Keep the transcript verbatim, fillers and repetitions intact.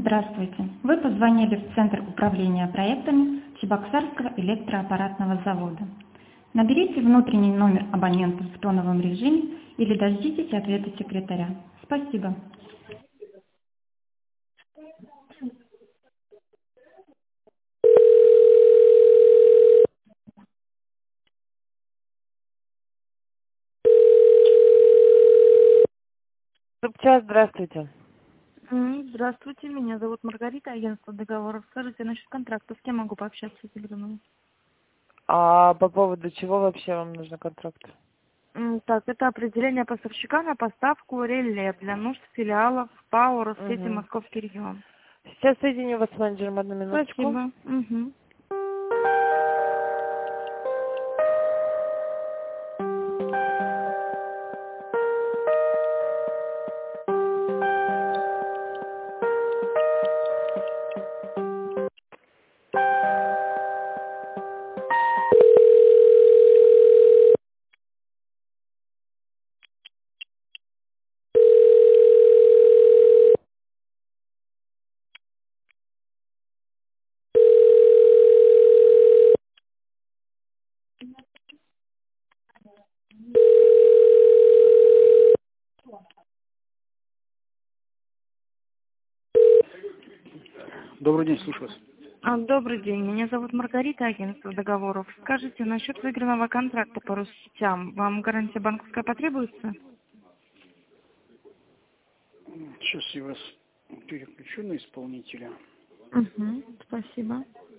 Здравствуйте. Вы позвонили в Центр управления проектами Чебоксарского электроаппаратного завода. Наберите внутренний номер абонента в тоновом режиме или дождитесь ответа секретаря. Спасибо. Собчас, здравствуйте. М, Здравствуйте, меня зовут Маргарита, агентство договоров. Скажите, насчет контракта, с кем могу пообщаться с телеграммой? А по поводу чего вообще вам нужен контракт? М, Так, это определение поставщика на поставку реле для нужд филиалов ПАО Россети Угу. Московский регион. Сейчас соединю вас с менеджером, одну минуточку. Спасибо. Мгм. Добрый день, слушаю вас. А, Добрый день, меня зовут Маргарита, агентство договоров. Скажите, насчет выигранного контракта по Россетям, вам гарантия банковская потребуется? Сейчас я вас переключу на исполнителя. Угу, спасибо.